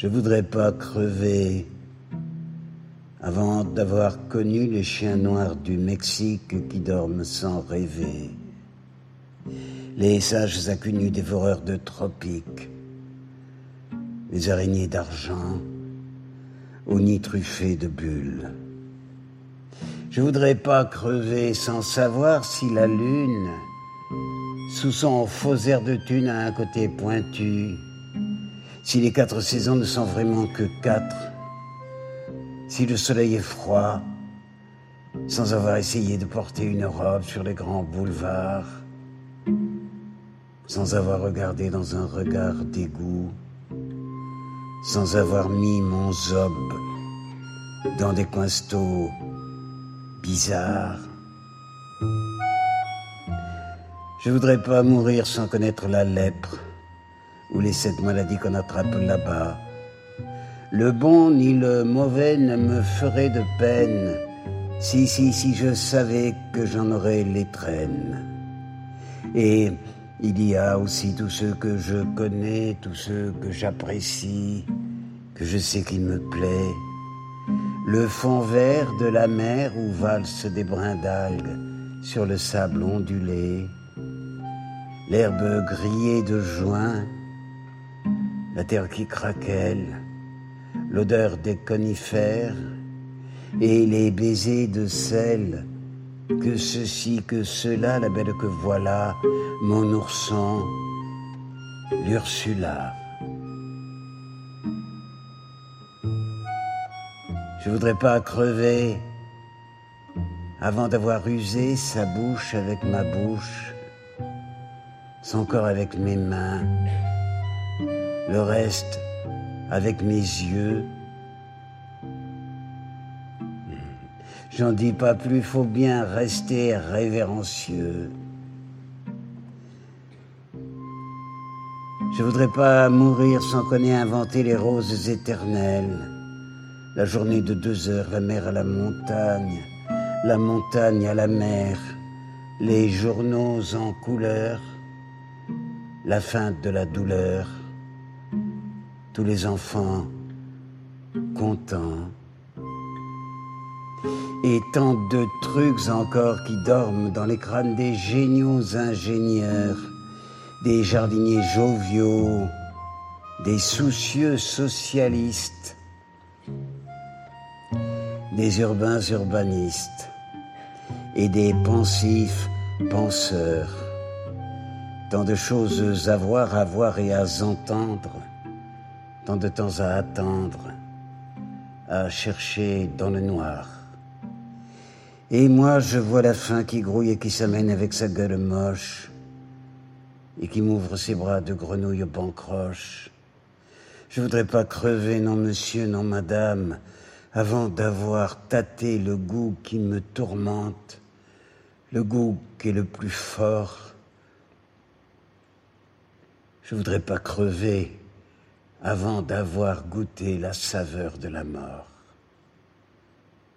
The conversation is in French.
Je voudrais pas crever avant d'avoir connu les chiens noirs du Mexique qui dorment sans rêver, les sages inconnus dévoreurs de tropiques, les araignées d'argent aux nids truffés de bulles. Je voudrais pas crever sans savoir si la lune, sous son faux air de thune, a un côté pointu, si les 4 saisons ne sont vraiment que 4, si le soleil est froid, sans avoir essayé de porter une robe sur les grands boulevards, sans avoir regardé dans un regard d'égout, sans avoir mis mon zob dans des coinstos bizarres. Je voudrais pas mourir sans connaître la lèpre ou les 7 maladies qu'on attrape là-bas. Le bon ni le mauvais ne me ferait de peine si je savais que j'en aurais les traînes. Et il y a aussi tous ceux que je connais, tous ceux que j'apprécie, que je sais qu'il me plaît. Le fond vert de la mer où valsent des brins d'algues sur le sable ondulé, l'herbe grillée de juin, la terre qui craquelle, l'odeur des conifères et les baisers de sel, que ceci, que cela, la belle que voilà, mon ourson, l'Ursula. Je voudrais pas crever avant d'avoir usé sa bouche avec ma bouche, son corps avec mes mains, le reste avec mes yeux. J'en dis pas plus, faut bien rester révérencieux. Je voudrais pas mourir sans qu'on ait inventé les roses éternelles, la journée de 2 heures, la mer à la montagne à la mer, les journaux en couleur, la fin de la douleur, tous les enfants contents, et tant de trucs encore qui dorment dans les crânes des géniaux ingénieurs, des jardiniers joviaux, des soucieux socialistes, des urbains urbanistes et des pensifs penseurs. Tant de choses à voir et à entendre, tant de temps à attendre, à chercher dans le noir. Et moi, je vois la faim qui grouille et qui s'amène avec sa gueule moche et qui m'ouvre ses bras de grenouille bancroche. Je voudrais pas crever, non monsieur, non madame, avant d'avoir tâté le goût qui me tourmente, le goût qui est le plus fort. Je voudrais pas crever avant d'avoir goûté la saveur de la mort.